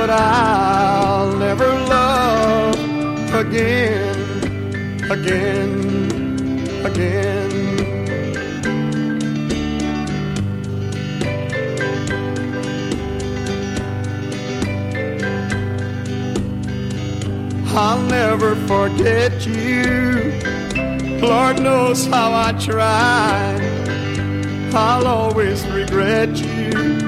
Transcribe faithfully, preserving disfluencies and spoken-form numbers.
that I'll never love again, again, again. I'll never forget you. Lord knows how I tried. I'll always regret you.